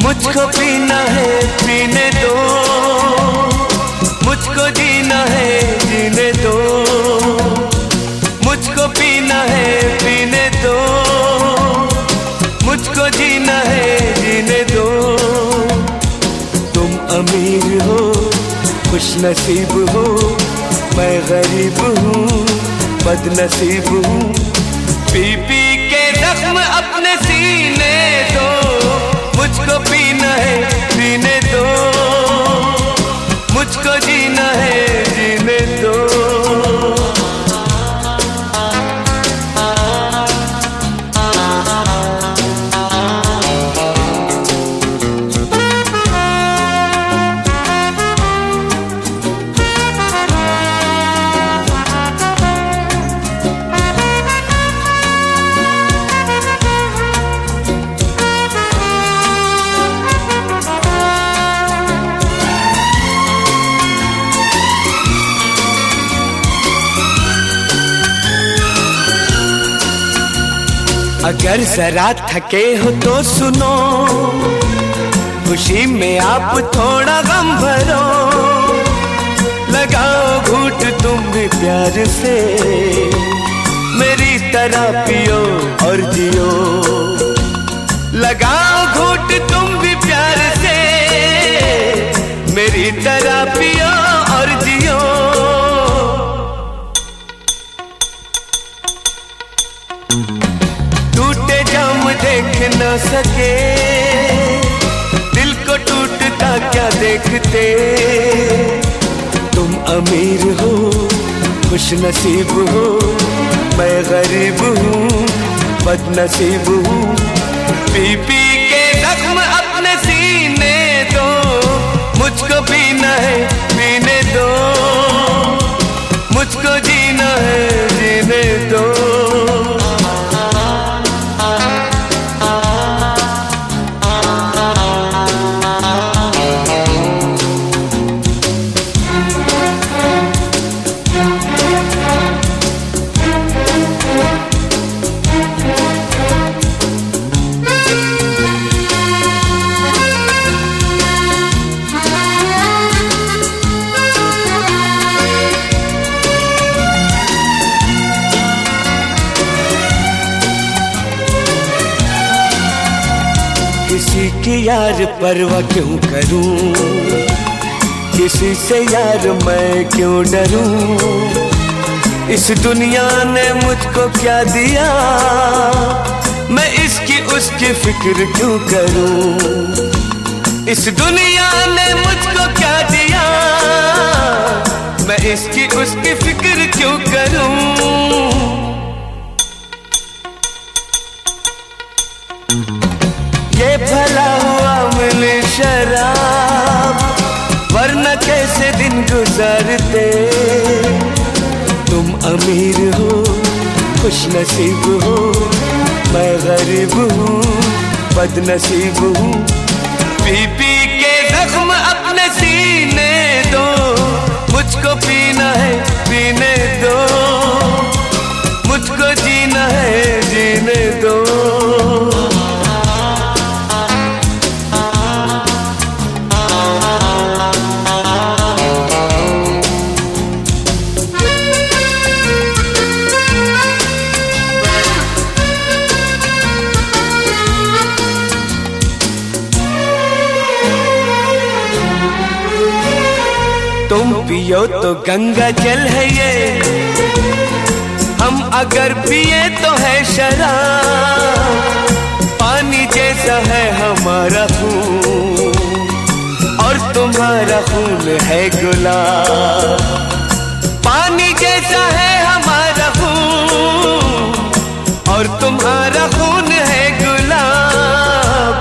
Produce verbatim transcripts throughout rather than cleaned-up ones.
मुझको पीना है पीने दो, मुझको जीना है जीने दो, मुझको पीना है पीने दो, मुझको जीना है जीने दो। तुम अमीर हो खुश नसीब हो, मैं गरीब हूँ बदनसीब हूँ। पी पी के जख्म अपने सीने दो, मुझको पीना है पीने दो, मुझको जीना है जीने दो। अगर जरा थके हो तो सुनो, खुशी में आप थोड़ा गम भरो। लगाओ घूंट तुम भी प्यार से, मेरी तरह पियो और जियो। लगाओ घूंट तुम भी प्यार से, मेरी तरह पियो और जियो। टूटे जाम देख न सके, दिल को टूटता क्या देखते। तुम अमीर हो खुश नसीब हो, मैं गरीब हूँ बदनसीब हूँ। पी पी के जख्म अपने सीने दो, मुझको पीना है पीने दो, मुझको जीना है जीने दो। किसी की यार परवाह क्यों करूं, किसी से यार मैं क्यों डरूं। इस दुनिया ने मुझको क्या दिया, मैं इसकी उसकी फिक्र क्यों करूं। इस दुनिया ने मुझको क्या दिया, मैं इसकी उसकी फिक्र क्यों करूं। ये भला हुआ मिले शराब, वरना कैसे दिन गुजारते। तुम अमीर हो खुश नसीब हो, मैं गरीब हूँ बदनसीब हूँ। पी पी के जख्म अपने सीने दो, मुझको पीना है पीने दो, मुझको जीना है जीने दो। तुम पियो तो गंगा जल है ये, हम अगर पिए तो है शराब। पानी जैसा है हमारा खून और तुम्हारा खून है गुलाब। पानी जैसा है हमारा खून और तुम्हारा खून है गुलाब।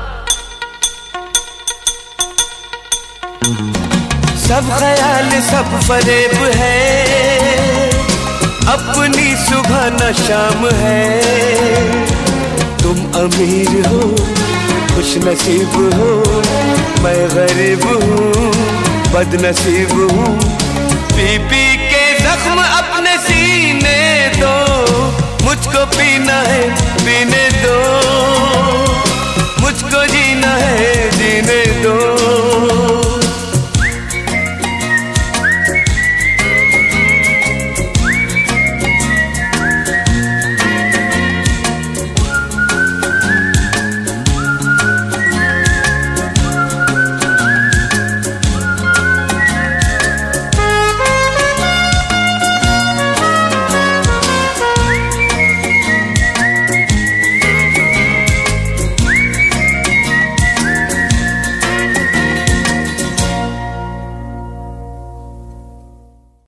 सब ख्याल सब फरेब है, अपनी सुबह न शाम है। तुम अमीर हो खुश नसीब हो, मैं गरीब हूँ बदनसीब हूँ। पी पी के जख्म अपने सीने दो, मुझको पीना है पीने दो,